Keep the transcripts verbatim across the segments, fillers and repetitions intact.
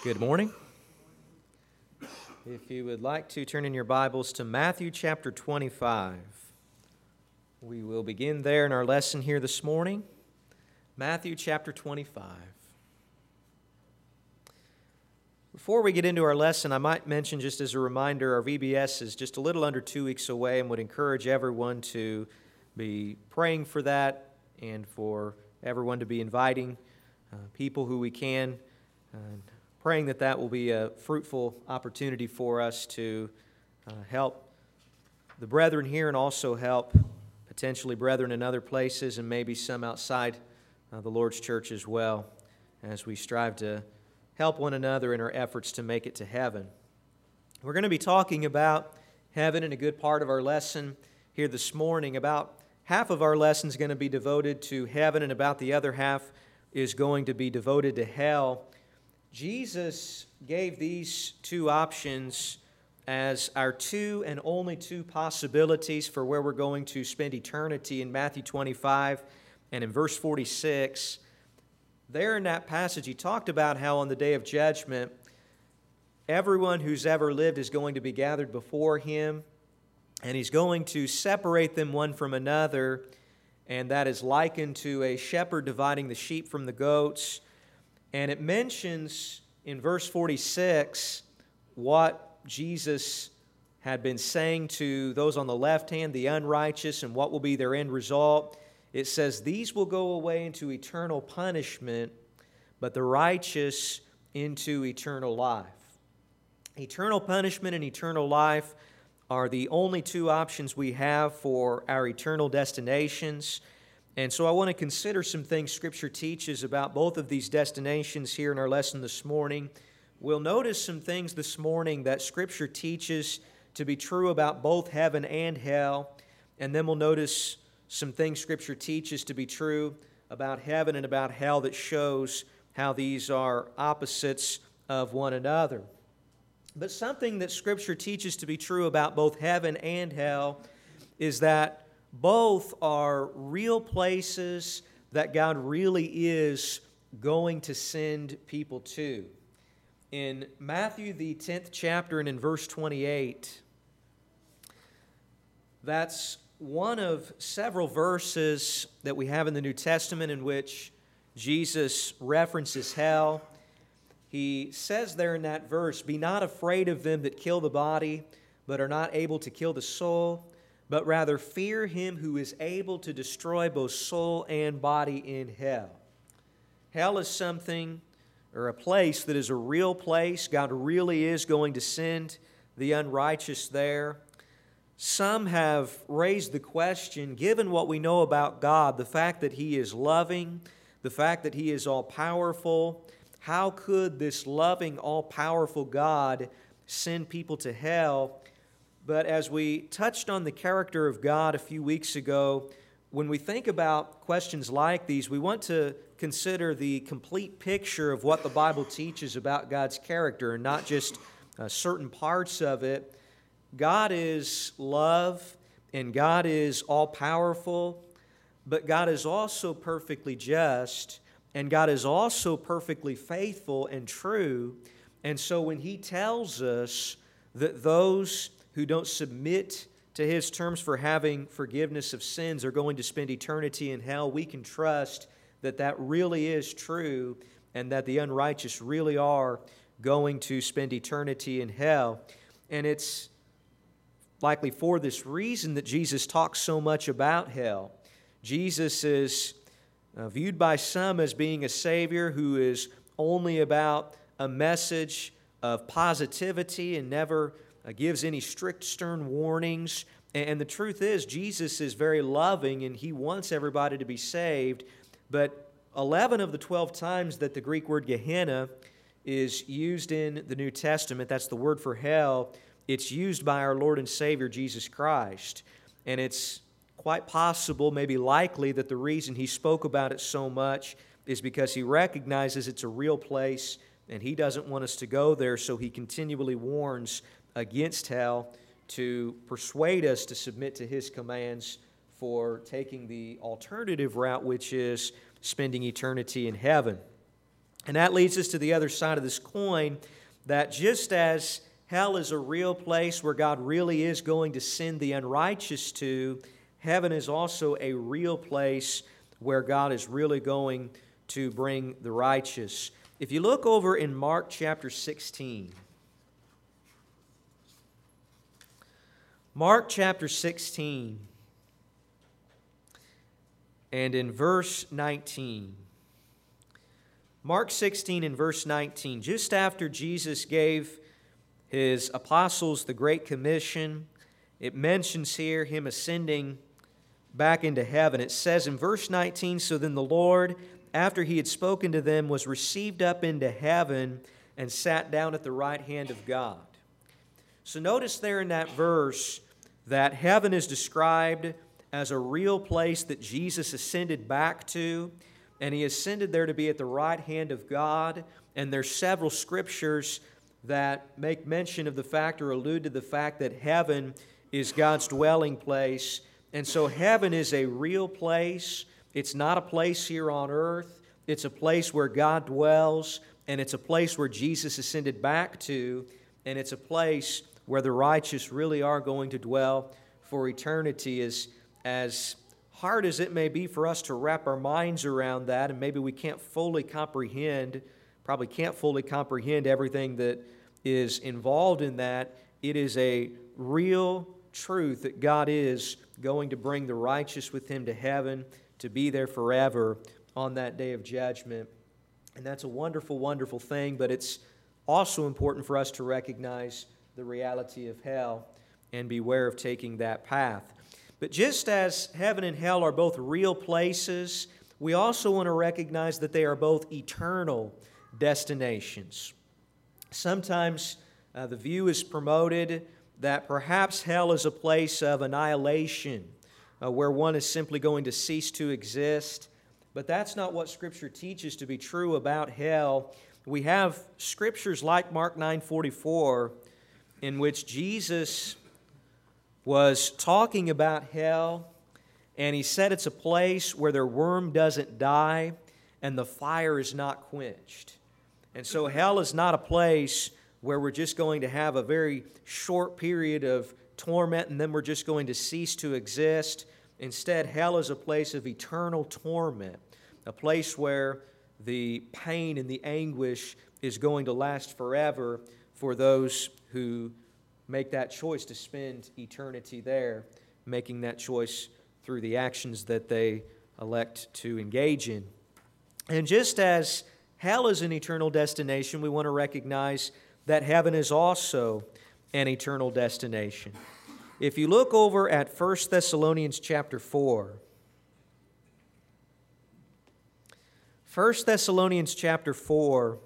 Good morning. If you would like to turn in your Bibles to Matthew chapter twenty-five, we will begin there in our lesson here this morning. Matthew chapter twenty-five. Before we get into our lesson, I might mention just as a reminder, our V B S is just a little under two weeks away and would encourage everyone to be praying for that and for everyone to be inviting uh, people who we can, uh, praying that that will be a fruitful opportunity for us to uh, help the brethren here and also help potentially brethren in other places and maybe some outside uh, the Lord's church as well, as we strive to help one another in our efforts to make it to heaven. We're going to be talking about heaven in a good part of our lesson here this morning. About half of our lesson is going to be devoted to heaven, and about the other half is going to be devoted to hell. Jesus gave these two options as our two and only two possibilities for where we're going to spend eternity in Matthew twenty-five and in verse forty-six. There in that passage, he talked about how on the day of judgment, everyone who's ever lived is going to be gathered before him, and he's going to separate them one from another, and that is likened to a shepherd dividing the sheep from the goats. And it mentions in verse forty-six what Jesus had been saying to those on the left hand, the unrighteous, and what will be their end result. It says, "These will go away into eternal punishment, but the righteous into eternal life." Eternal punishment and eternal life are the only two options we have for our eternal destinations. And so I want to consider some things Scripture teaches about both of these destinations here in our lesson this morning. We'll notice some things this morning that Scripture teaches to be true about both heaven and hell. And then we'll notice some things Scripture teaches to be true about heaven and about hell that shows how these are opposites of one another. But something that Scripture teaches to be true about both heaven and hell is that both are real places that God really is going to send people to. In Matthew, the tenth chapter, and in verse twenty-eight, that's one of several verses that we have in the New Testament in which Jesus references hell. He says there in that verse, "Be not afraid of them that kill the body, but are not able to kill the soul, but rather fear him who is able to destroy both soul and body in hell." Hell is something, or a place that is a real place. God really is going to send the unrighteous there. Some have raised the question, given what we know about God, the fact that He is loving, the fact that He is all-powerful, how could this loving, all-powerful God send people to hell? But as we touched on the character of God a few weeks ago, when we think about questions like these, we want to consider the complete picture of what the Bible teaches about God's character and not just uh, certain parts of it. God is love and God is all-powerful, but God is also perfectly just and God is also perfectly faithful and true. And so when He tells us that those who don't submit to His terms for having forgiveness of sins are going to spend eternity in hell, we can trust that that really is true and that the unrighteous really are going to spend eternity in hell. And it's likely for this reason that Jesus talks so much about hell. Jesus is uh, viewed by some as being a Savior who is only about a message of positivity and never uh, gives any strict, stern warnings. And the truth is, Jesus is very loving and He wants everybody to be saved. But eleven of the twelve times that the Greek word Gehenna is used in the New Testament, that's the word for hell, it's used by our Lord and Savior, Jesus Christ. And it's quite possible, maybe likely, that the reason He spoke about it so much is because He recognizes it's a real place and He doesn't want us to go there, so He continually warns against hell to persuade us to submit to His commands for taking the alternative route, which is spending eternity in heaven. And that leads us to the other side of this coin, that just as hell is a real place where God really is going to send the unrighteous to, heaven is also a real place where God is really going to bring the righteous. If you look over in Mark chapter sixteen, Mark chapter sixteen, and in verse nineteen, Mark sixteen and verse nineteen, just after Jesus gave His apostles the Great Commission, it mentions here Him ascending back into heaven. It says in verse nineteen, "So then the Lord, after He had spoken to them, was received up into heaven and sat down at the right hand of God." So notice there in that verse that heaven is described as a real place that Jesus ascended back to, and He ascended there to be at the right hand of God. And there's several scriptures that make mention of the fact or allude to the fact that heaven is God's dwelling place. And so heaven is a real place. It's not a place here on earth. It's a place where God dwells, and it's a place where Jesus ascended back to, and it's a place where the righteous really are going to dwell for eternity. As, as hard as it may be for us to wrap our minds around that, and maybe we can't fully comprehend, probably can't fully comprehend everything that is involved in that, it is a real truth that God is going to bring the righteous with Him to heaven to be there forever on that day of judgment. And that's a wonderful, wonderful thing, but it's also important for us to recognize the reality of hell and beware of taking that path. But just as heaven and hell are both real places, we also want to recognize that they are both eternal destinations. Sometimes uh, the view is promoted that perhaps hell is a place of annihilation, uh, where one is simply going to cease to exist. But that's not what Scripture teaches to be true about hell. We have scriptures like Mark nine forty-four, in which Jesus was talking about hell, and He said it's a place where their worm doesn't die and the fire is not quenched. And so hell is not a place where we're just going to have a very short period of torment and then we're just going to cease to exist. Instead, hell is a place of eternal torment, a place where the pain and the anguish is going to last forever for those who make that choice to spend eternity there, making that choice through the actions that they elect to engage in. And just as hell is an eternal destination, we want to recognize that heaven is also an eternal destination. If you look over at First Thessalonians chapter four, First Thessalonians chapter four,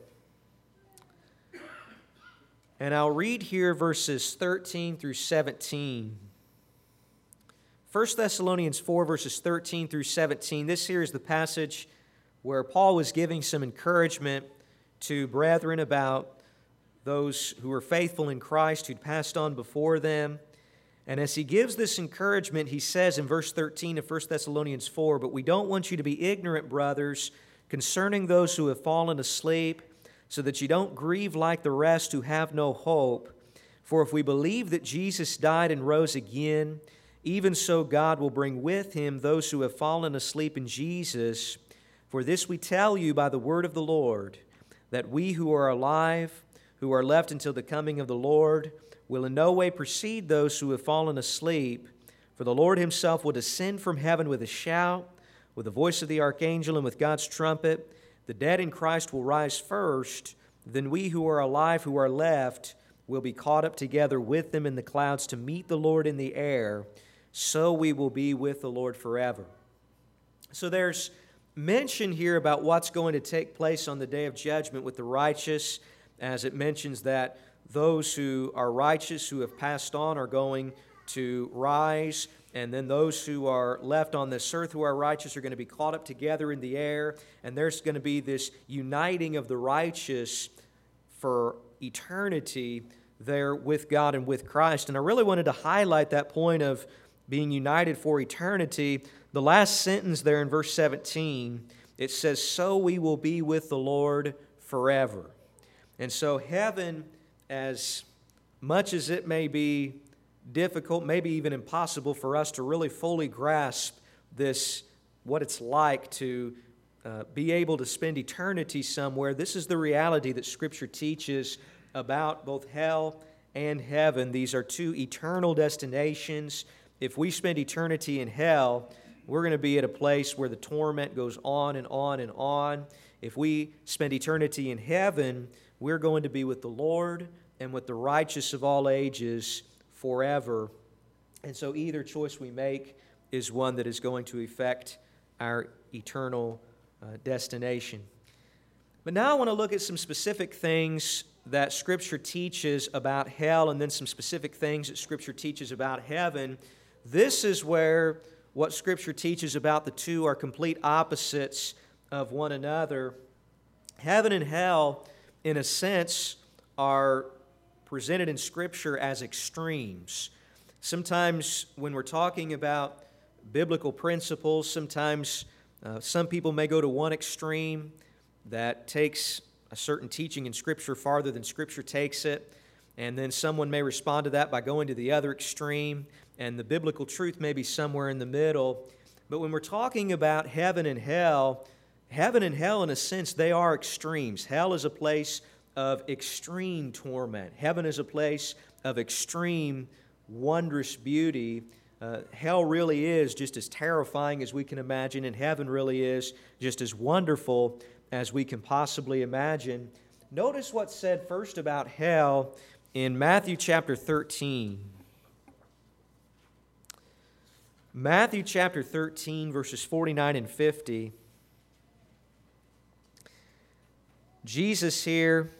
and I'll read here verses thirteen through seventeen. First Thessalonians four, verses thirteen through seventeen. This here is the passage where Paul was giving some encouragement to brethren about those who were faithful in Christ, who'd passed on before them. And as he gives this encouragement, he says in verse thirteen of First Thessalonians four, "But we don't want you to be ignorant, brothers, concerning those who have fallen asleep, so that you don't grieve like the rest who have no hope. For if we believe that Jesus died and rose again, even so God will bring with Him those who have fallen asleep in Jesus. For this we tell you by the word of the Lord, that we who are alive, who are left until the coming of the Lord, will in no way precede those who have fallen asleep. For the Lord Himself will descend from heaven with a shout, with the voice of the archangel, and with God's trumpet. The dead in Christ will rise first. Then we who are alive, who are left, will be caught up together with them in the clouds to meet the Lord in the air. So we will be with the Lord forever." So there's mention here about what's going to take place on the day of judgment with the righteous, as it mentions that those who are righteous, who have passed on, are going to rise, and then those who are left on this earth who are righteous are going to be caught up together in the air, and there's going to be this uniting of the righteous for eternity there with God and with Christ. And I really wanted to highlight that point of being united for eternity. The last sentence there in verse seventeen, it says, "So we will be with the Lord forever. And so heaven, as much as it may be difficult, maybe even impossible for us to really fully grasp this, what it's like to uh, be able to spend eternity somewhere, this is the reality that Scripture teaches about both hell and heaven. These are two eternal destinations. If we spend eternity in hell, we're going to be at a place where the torment goes on and on and on. If we spend eternity in heaven, we're going to be with the Lord and with the righteous of all ages forever. And so either choice we make is one that is going to affect our eternal uh, destination. But now I want to look at some specific things that Scripture teaches about hell and then some specific things that Scripture teaches about heaven. This is where what Scripture teaches about the two are complete opposites of one another. Heaven and hell, in a sense, are presented in Scripture as extremes. Sometimes when we're talking about biblical principles, sometimes uh, some people may go to one extreme that takes a certain teaching in Scripture farther than Scripture takes it, and then someone may respond to that by going to the other extreme, and the biblical truth may be somewhere in the middle. But when we're talking about heaven and hell, heaven and hell, in a sense, they are extremes. Hell is a place of extreme torment. Heaven is a place of extreme, wondrous beauty. Uh, hell really is just as terrifying as we can imagine, and heaven really is just as wonderful as we can possibly imagine. Notice what's said first about hell in Matthew chapter thirteen. Matthew chapter thirteen, verses forty-nine and fifty. Jesus here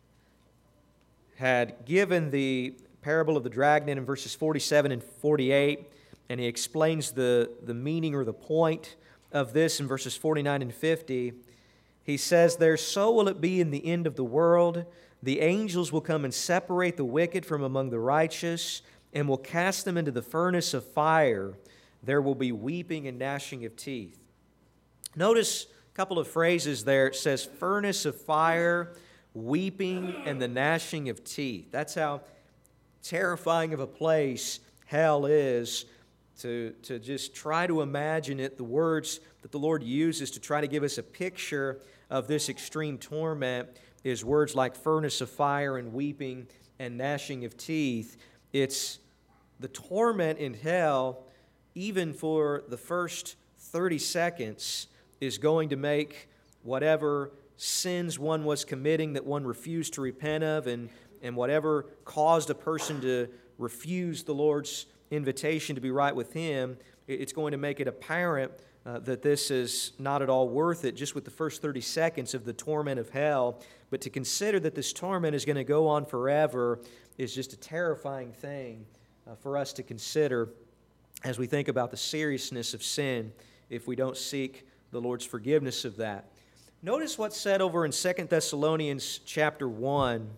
had given the parable of the dragnet in verses forty-seven and forty-eight, and he explains the, the meaning or the point of this in verses forty-nine and fifty. He says there, "So will it be in the end of the world. The angels will come and separate the wicked from among the righteous, and will cast them into the furnace of fire. There will be weeping and gnashing of teeth." Notice a couple of phrases there. It says furnace of fire, weeping, and the gnashing of teeth. That's how terrifying of a place hell is. To, to just try to imagine it, the words that the Lord uses to try to give us a picture of this extreme torment is words like furnace of fire and weeping and gnashing of teeth. It's the torment in hell, even for the first thirty seconds, is going to make whatever sins one was committing that one refused to repent of, and, and whatever caused a person to refuse the Lord's invitation to be right with Him, it's going to make it apparent uh, that this is not at all worth it just with the first thirty seconds of the torment of hell. But to consider that this torment is going to go on forever is just a terrifying thing uh, for us to consider as we think about the seriousness of sin if we don't seek the Lord's forgiveness of that. Notice what's said over in Second Thessalonians chapter one.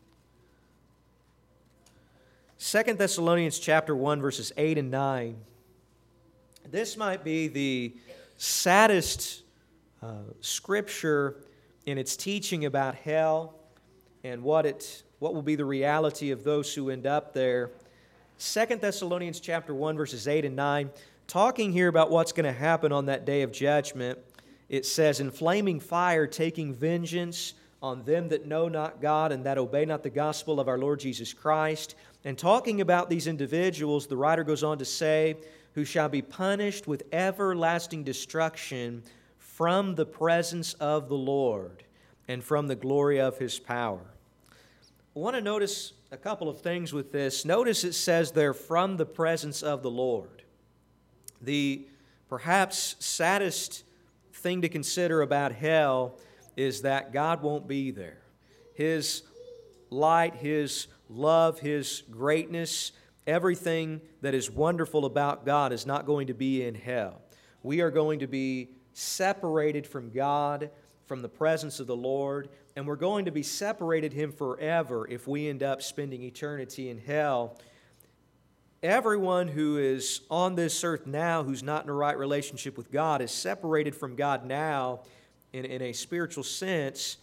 Second Thessalonians chapter one, verses eight and nine. This might be the saddest uh, scripture in its teaching about hell and what it what will be the reality of those who end up there. Second Thessalonians chapter one, verses eight and nine, talking here about what's going to happen on that day of judgment. It says, "In flaming fire, taking vengeance on them that know not God and that obey not the gospel of our Lord Jesus Christ." And talking about these individuals, the writer goes on to say, "Who shall be punished with everlasting destruction from the presence of the Lord and from the glory of His power." I want to notice a couple of things with this. Notice it says there, "from the presence of the Lord." The perhaps saddest thing to consider about hell is that God won't be there. His light, His love, His greatness, everything that is wonderful about God is not going to be in hell. We are going to be separated from God, from the presence of the Lord, and we're going to be separated Him forever if we end up spending eternity in hell. Everyone who is on this earth now who's not in a right relationship with God is separated from God now in, in a spiritual sense,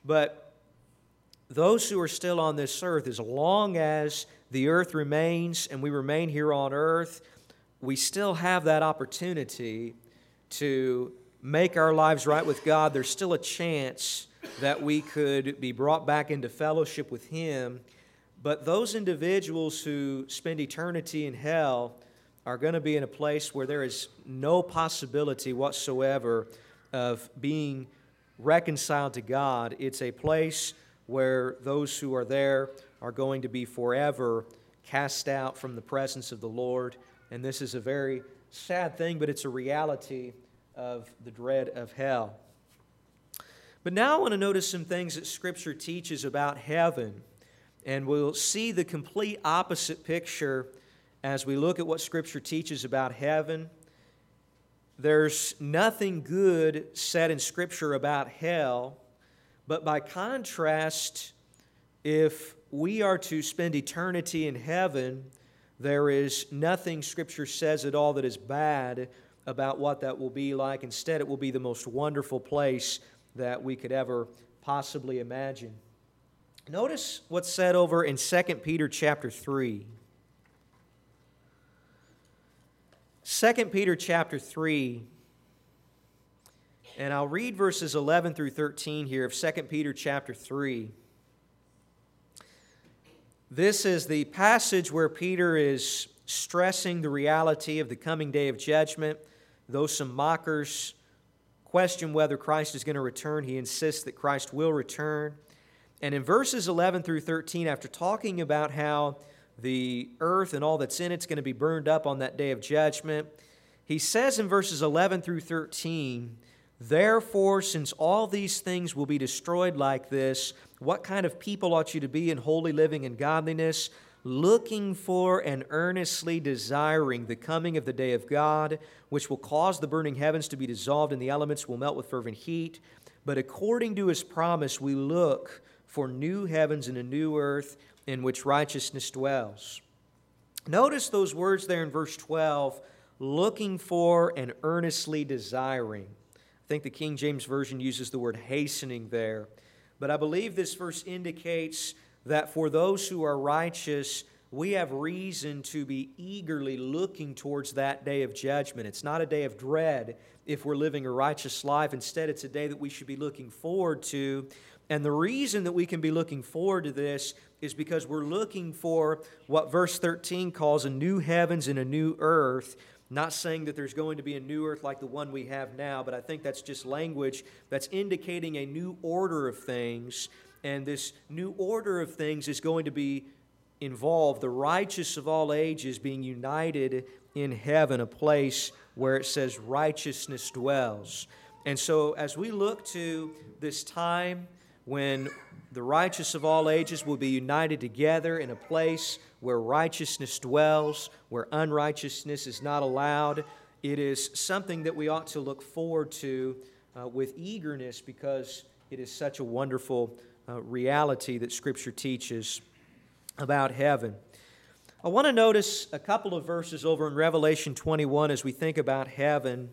But those who are still on this earth, as long as the earth remains and we remain here on earth, we still have that opportunity to make our lives right with God. There's still a chance that we could be brought back into fellowship with Him. But those individuals who spend eternity in hell are going to be in a place where there is no possibility whatsoever of being reconciled to God. It's a place where those who are there are going to be forever cast out from the presence of the Lord. And this is a very sad thing, but it's a reality of the dread of hell. But now I want to notice some things that Scripture teaches about heaven. And we'll see the complete opposite picture as we look at what Scripture teaches about heaven. There's nothing good said in Scripture about hell, but by contrast, if we are to spend eternity in heaven, there is nothing Scripture says at all that is bad about what that will be like. Instead, it will be the most wonderful place that we could ever possibly imagine. Notice what's said over in Second Peter chapter three. Second Peter chapter three, and I'll read verses eleven through thirteen here of Second Peter chapter three. This is the passage where Peter is stressing the reality of the coming day of judgment. Though some mockers question whether Christ is going to return, he insists that Christ will return. And in verses eleven through thirteen, after talking about how the earth and all that's in it is going to be burned up on that day of judgment, he says in verses eleven through thirteen, "Therefore, since all these things will be destroyed like this, what kind of people ought you to be in holy living and godliness, looking for and earnestly desiring the coming of the day of God, which will cause the burning heavens to be dissolved and the elements will melt with fervent heat? But according to His promise, we look for new heavens and a new earth in which righteousness dwells." Notice those words there in verse twelve, looking for and earnestly desiring. I think the King James Version uses the word hastening there. But I believe this verse indicates that for those who are righteous, we have reason to be eagerly looking towards that day of judgment. It's not a day of dread if we're living a righteous life. Instead, it's a day that we should be looking forward to. And the reason that we can be looking forward to this is because we're looking for what verse thirteen calls a new heavens and a new earth. Not saying that there's going to be a new earth like the one we have now, but I think that's just language that's indicating a new order of things. And this new order of things is going to be involve the righteous of all ages being united in heaven, a place where it says righteousness dwells. And so as we look to this time when the righteous of all ages will be united together in a place where righteousness dwells, where unrighteousness is not allowed, it is something that we ought to look forward to uh, with eagerness, because it is such a wonderful uh, reality that Scripture teaches about heaven. I want to notice a couple of verses over in Revelation twenty-one as we think about heaven.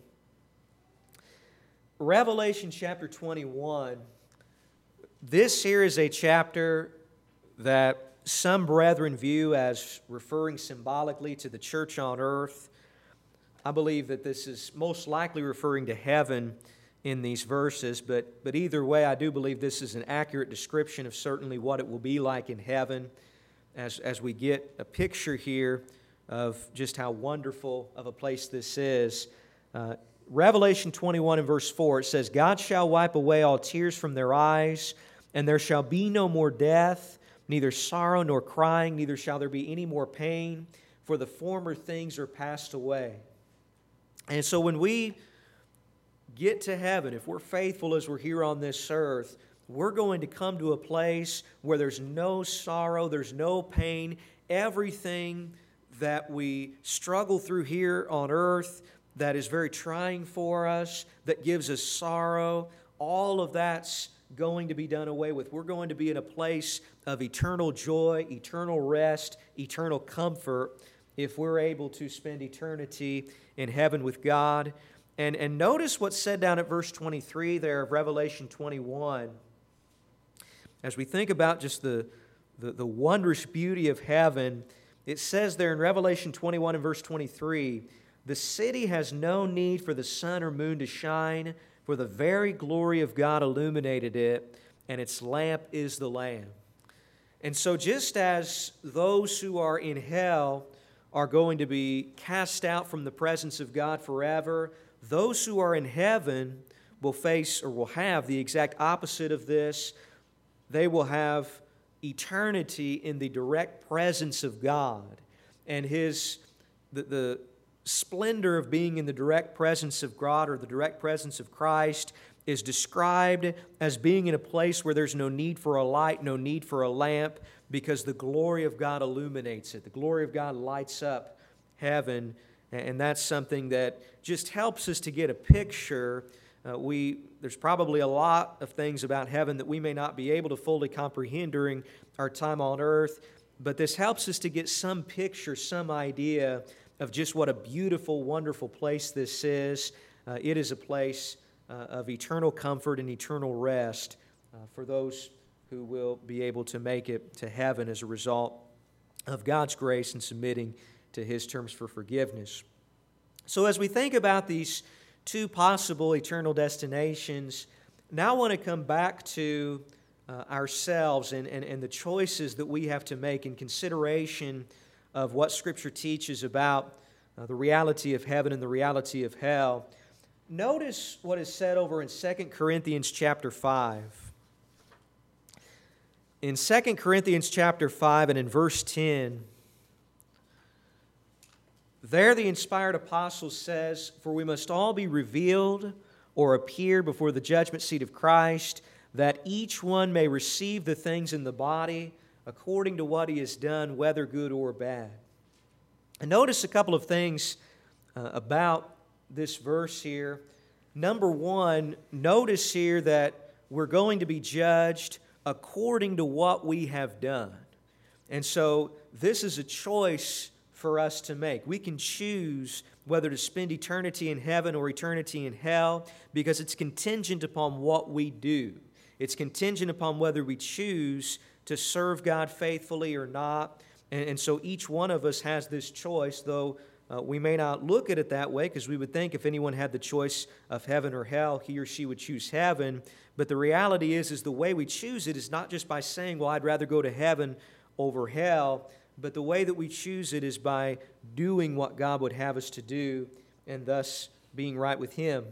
Revelation chapter twenty-one, this here is a chapter that some brethren view as referring symbolically to the church on earth. I believe that this is most likely referring to heaven in these verses, but, but either way, I do believe this is an accurate description of certainly what it will be like in heaven as, as we get a picture here of just how wonderful of a place this is. Uh, Revelation twenty-one and verse four, it says, "God shall wipe away all tears from their eyes, and there shall be no more death, neither sorrow nor crying, neither shall there be any more pain, for the former things are passed away." And so when we get to heaven, if we're faithful as we're here on this earth, we're going to come to a place where there's no sorrow, there's no pain. Everything that we struggle through here on earth that is very trying for us, that gives us sorrow, all of that's going to be done away with. We're going to be in a place of eternal joy, eternal rest, eternal comfort if we're able to spend eternity in heaven with God. And, and notice what's said down at verse twenty-three there of Revelation twenty-one. as we think about just the, the, the wondrous beauty of heaven, it says there in Revelation twenty-one and verse twenty-three, the city has no need for the sun or moon to shine, for the very glory of God illuminated it, and its lamp is the Lamb. And so just as those who are in hell are going to be cast out from the presence of God forever, those who are in heaven will face or will have the exact opposite of this. They will have eternity in the direct presence of God. And His the, the splendor of being in the direct presence of God or the direct presence of Christ is described as being in a place where there's no need for a light, no need for a lamp, because the glory of God illuminates it. The glory of God lights up heaven, and that's something that just helps us to get a picture. Uh, we there's probably a lot of things about heaven that we may not be able to fully comprehend during our time on earth, but this helps us to get some picture, some idea of just what a beautiful, wonderful place this is. Uh, it is a place Uh, of eternal comfort and eternal rest uh, for those who will be able to make it to heaven as a result of God's grace and submitting to His terms for forgiveness. So as we think about these two possible eternal destinations, now I want to come back to uh, ourselves and, and, and the choices that we have to make in consideration of what Scripture teaches about uh, the reality of heaven and the reality of hell. Notice what is said over in Second Corinthians chapter five. In Second Corinthians chapter five and in verse ten, there the inspired apostle says, "For we must all be revealed or appear before the judgment seat of Christ, that each one may receive the things in the body according to what he has done, whether good or bad." And notice a couple of things uh, about this verse here. Number one, notice here that we're going to be judged according to what we have done. And so this is a choice for us to make. We can choose whether to spend eternity in heaven or eternity in hell because it's contingent upon what we do. It's contingent upon whether we choose to serve God faithfully or not. And, and so each one of us has this choice, though Uh, we may not look at it that way because we would think if anyone had the choice of heaven or hell, he or she would choose heaven. But the reality is, is the way we choose it is not just by saying, well, I'd rather go to heaven over hell, but the way that we choose it is by doing what God would have us to do and thus being right with Him.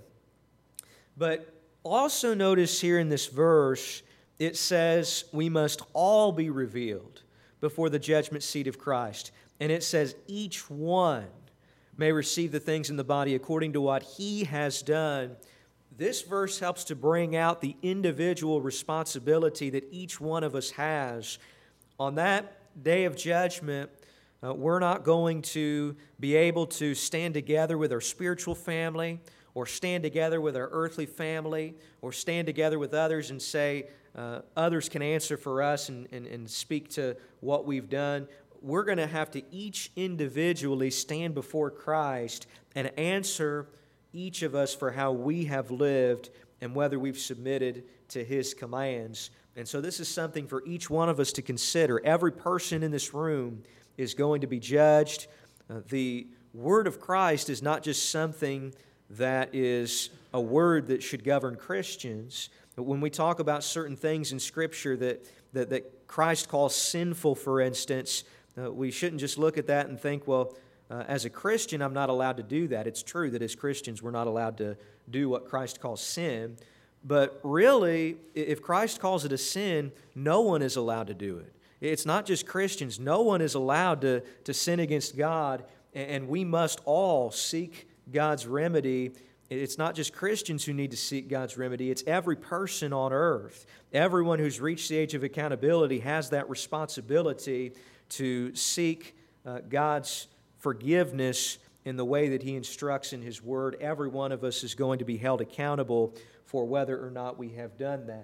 But also notice here in this verse, it says we must all be revealed before the judgment seat of Christ. And it says each one may receive the things in the body according to what he has done. This verse helps to bring out the individual responsibility that each one of us has. On that day of judgment, uh, we're not going to be able to stand together with our spiritual family or stand together with our earthly family or stand together with others and say, uh, others can answer for us and, and, and speak to what we've done. We're going to have to each individually stand before Christ and answer each of us for how we have lived and whether we've submitted to His commands. And so this is something for each one of us to consider. Every person in this room is going to be judged. Uh, the Word of Christ is not just something that is a word that should govern Christians. But when we talk about certain things in Scripture that, that, that Christ calls sinful, for instance, Uh, we shouldn't just look at that and think, well, uh, as a Christian, I'm not allowed to do that. It's true that as Christians, we're not allowed to do what Christ calls sin. But really, if Christ calls it a sin, no one is allowed to do it. It's not just Christians. No one is allowed to, to sin against God, and we must all seek God's remedy. It's not just Christians who need to seek God's remedy. It's every person on earth. Everyone who's reached the age of accountability has that responsibility to seek uh, God's forgiveness in the way that He instructs in His Word. Every one of us is going to be held accountable for whether or not we have done that.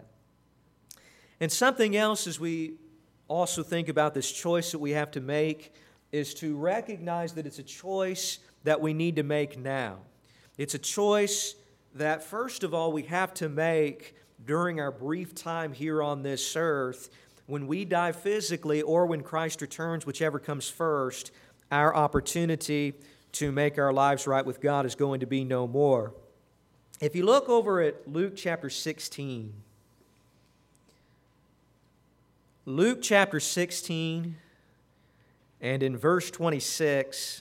And something else as we also think about this choice that we have to make is to recognize that it's a choice that we need to make now. It's a choice that, first of all, we have to make during our brief time here on this earth, when we die physically or when Christ returns, whichever comes first, our opportunity to make our lives right with God is going to be no more. If you look over at Luke chapter sixteen, Luke chapter sixteen, and in verse twenty-six,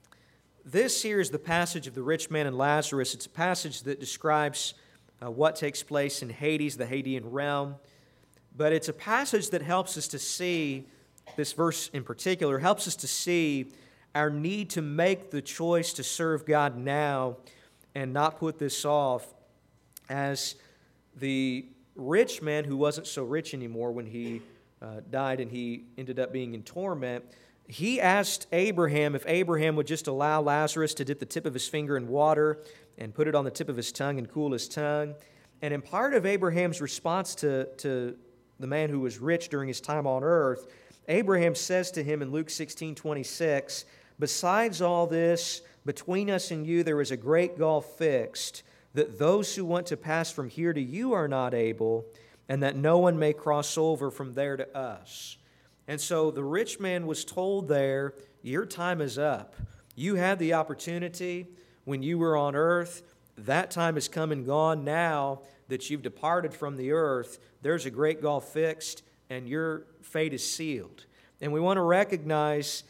this here is the passage of the rich man and Lazarus. It's a passage that describes uh, what takes place in Hades, the Hadean realm. But it's a passage that helps us to see, this verse in particular, helps us to see our need to make the choice to serve God now and not put this off. As the rich man who wasn't so rich anymore when he uh, died and he ended up being in torment, he asked Abraham if Abraham would just allow Lazarus to dip the tip of his finger in water and put it on the tip of his tongue and cool his tongue. And in part of Abraham's response to, to the man who was rich during his time on earth, Abraham says to him in Luke sixteen twenty-six, "Besides all this, between us and you there is a great gulf fixed, that those who want to pass from here to you are not able, and that no one may cross over from there to us." And so the rich man was told there, your time is up. You had the opportunity when you were on earth. That time has come and gone. Now that you've departed from the earth, there's a great gulf fixed, and your fate is sealed. And we want to recognize,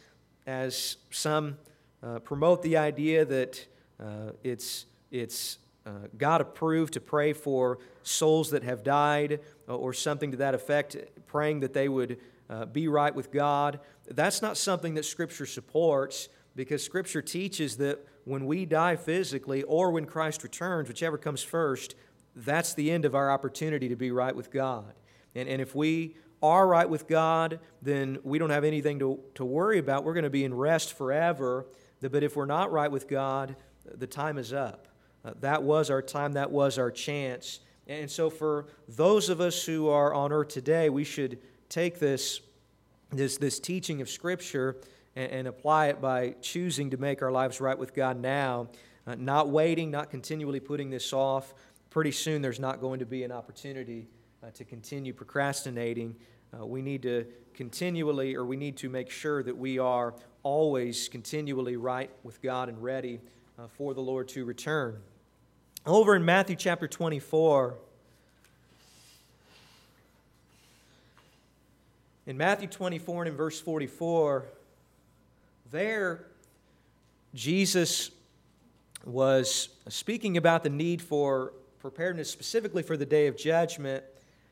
as some uh, promote the idea that uh, it's, it's uh, God approved to pray for souls that have died, uh, or something to that effect, praying that they would Uh, be right with God. That's not something that Scripture supports, because Scripture teaches that when we die physically or when Christ returns, whichever comes first, that's the end of our opportunity to be right with God. And, and if we are right with God, then we don't have anything to, to worry about. We're going to be in rest forever. But if we're not right with God, the time is up. Uh, that was our time. That was our chance. And so for those of us who are on earth today, we should take this, this, this teaching of Scripture and, and apply it by choosing to make our lives right with God now, uh, not waiting, not continually putting this off. Pretty soon there's not going to be an opportunity uh, to continue procrastinating. Uh, we need to continually, or we need to make sure that we are always continually right with God and ready uh, for the Lord to return. Over in Matthew chapter twenty-four, in Matthew twenty-four and in verse forty-four, there Jesus was speaking about the need for preparedness specifically for the day of judgment.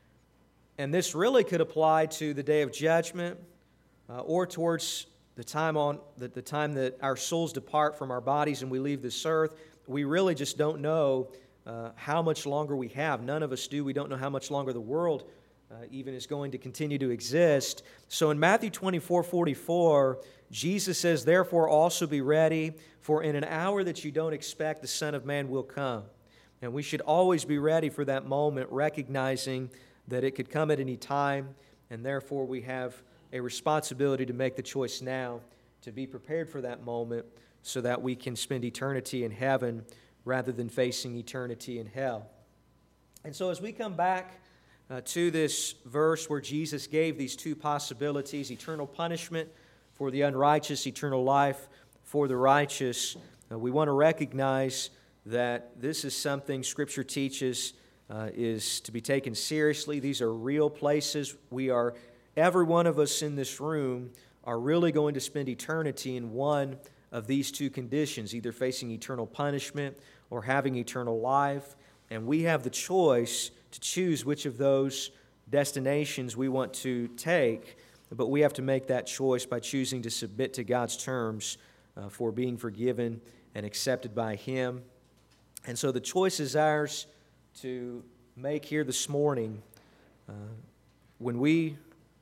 And this really could apply to the day of judgment uh, or towards the time on the, the time that our souls depart from our bodies and we leave this earth. We really just don't know uh, how much longer we have. None of us do. We don't know how much longer the world Uh, even is going to continue to exist. So in Matthew twenty-four forty-four, Jesus says, "Therefore also be ready, for in an hour that you don't expect, the Son of Man will come." And we should always be ready for that moment, recognizing that it could come at any time, and therefore we have a responsibility to make the choice now to be prepared for that moment so that we can spend eternity in heaven rather than facing eternity in hell. And so as we come back Uh, to this verse where Jesus gave these two possibilities, eternal punishment for the unrighteous, eternal life for the righteous, uh, we want to recognize that this is something Scripture teaches uh, is to be taken seriously. These are real places. We are, every one of us in this room are really going to spend eternity in one of these two conditions, either facing eternal punishment or having eternal life. And we have the choice to choose which of those destinations we want to take, but we have to make that choice by choosing to submit to God's terms uh, for being forgiven and accepted by Him. And so the choice is ours to make here this morning. Uh, when we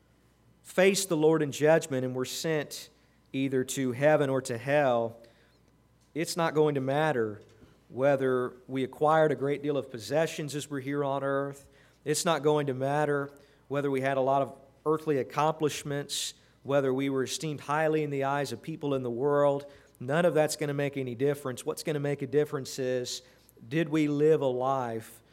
face the Lord in judgment and we're sent either to heaven or to hell, it's not going to matter whether we acquired a great deal of possessions as we're here on earth. It's not going to matter whether we had a lot of earthly accomplishments, whether we were esteemed highly in the eyes of people in the world. None of that's going to make any difference. What's going to make a difference is, did we live a life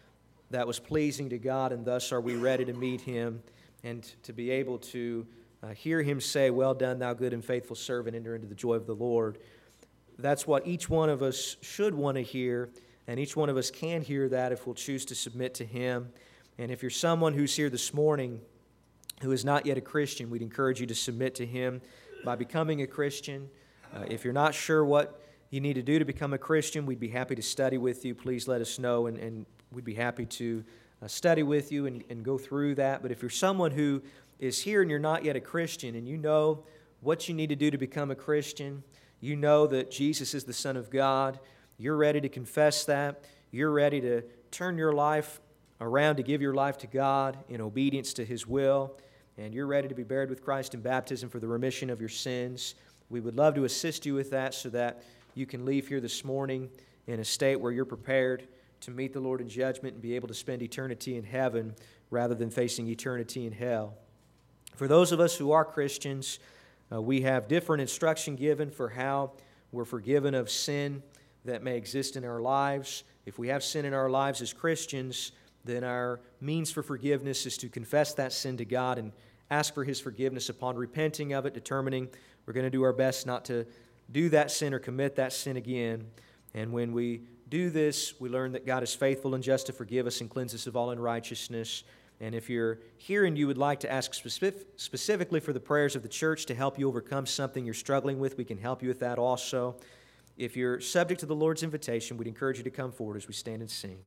that was pleasing to God, and thus are we ready to meet Him and to be able to uh, hear Him say, "Well done, thou good and faithful servant, enter into the joy of the Lord." That's what each one of us should want to hear, and each one of us can hear that if we'll choose to submit to Him. And if you're someone who's here this morning who is not yet a Christian, we'd encourage you to submit to Him by becoming a Christian. Uh, if you're not sure what you need to do to become a Christian, we'd be happy to study with you. Please let us know, and, and we'd be happy to uh, study with you and, and go through that. But if you're someone who is here and you're not yet a Christian, and you know what you need to do to become a Christian, you know that Jesus is the Son of God, you're ready to confess that, you're ready to turn your life around to give your life to God in obedience to His will, and you're ready to be buried with Christ in baptism for the remission of your sins, we would love to assist you with that so that you can leave here this morning in a state where you're prepared to meet the Lord in judgment and be able to spend eternity in heaven rather than facing eternity in hell. For those of us who are Christians, uh, we have different instruction given for how we're forgiven of sin that may exist in our lives. If we have sin in our lives as Christians, then our means for forgiveness is to confess that sin to God and ask for His forgiveness upon repenting of it, determining we're going to do our best not to do that sin or commit that sin again. And when we do this, we learn that God is faithful and just to forgive us and cleanse us of all unrighteousness. And if you're here and you would like to ask specific, specifically for the prayers of the church to help you overcome something you're struggling with, we can help you with that also. If you're subject to the Lord's invitation, we'd encourage you to come forward as we stand and sing.